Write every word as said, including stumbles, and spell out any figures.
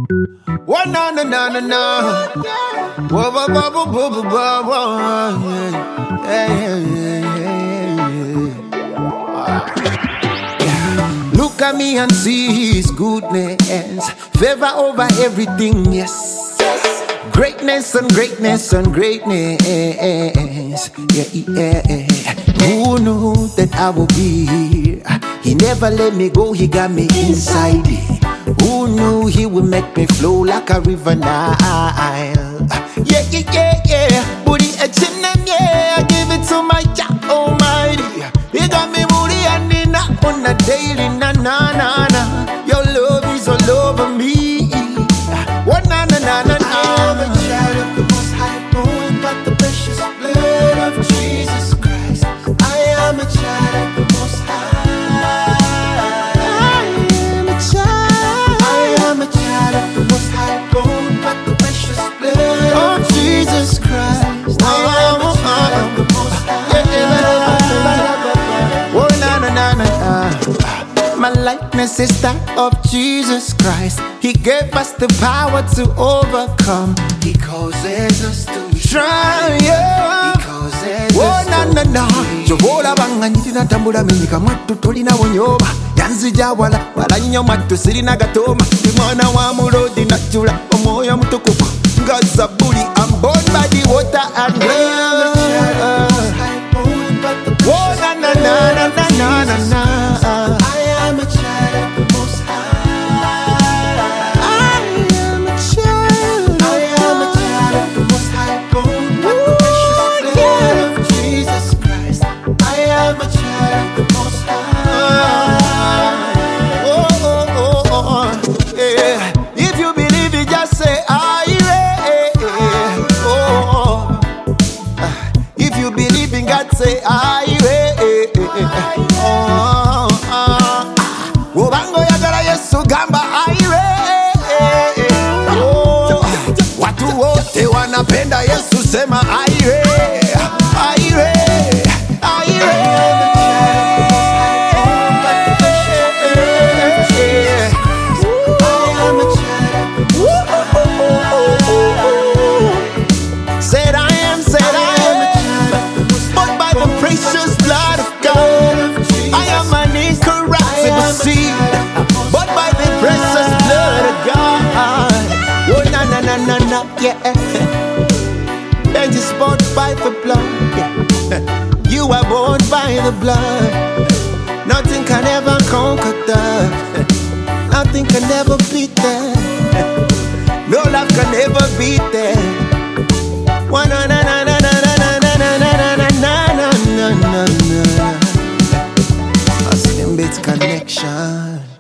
Whoa, na na na na na. Whoa, whoa, whoa, whoa, whoa, whoa, whoa, yeah, yeah, yeah, yeah, yeah. Look at me and see His goodness, favor over everything, yes. Greatness and greatness and greatness, yeah, yeah. Who knew that I would be here? He never let me go, He got me inside it. Who knew He would make me flow like a river Nile? Yeah, yeah, yeah, yeah. Booty a chin and yeah, I give it to my Jah Almighty. He got me booty and in on a daily, na na na na. Your love is all over me. What na na na na na. I am a child of the Most High, born by the precious blood of Jesus Christ. I am a child of the Most High. My likeness is that of Jesus Christ. He gave us the power to overcome. He causes us to triumph. He causes oh, us na, na, na. to Chovola banganyiti na tambula minika mwatu tolina wonyoba. Yanzija wala wala nyo matu sirina gatoma. Mwana wa mulodi na chula omoyo mutukufu. Ngazaburi, I'm born by the water and blood. Oh, na na na na na na na na. I am a child of the Most High. I am a child. I am a child of the Most High, born by the precious blood of Jesus Christ. I am a child of the Most High. Oh, oh, oh, oh, yeah. If you believe it, just say I. Oh, oh. If you believe in God, say I. Oh, oh. Ubango yagala Yesu gamba aire. Oh, watu wote wanapenda Yesu, sema aire. Aire. Aire. Said I am, said I am, but by the precious blood of God, I am an incorruptible seed, but by the precious blood of God. Oh na na na na na, yeah. And it's born by the blood, yeah. You are born by the blood. Nothing can ever conquer that. Nothing can ever beat that. No love can ever beat that. One na na na na na na na na na na na na na na na. A Slim Beats connection.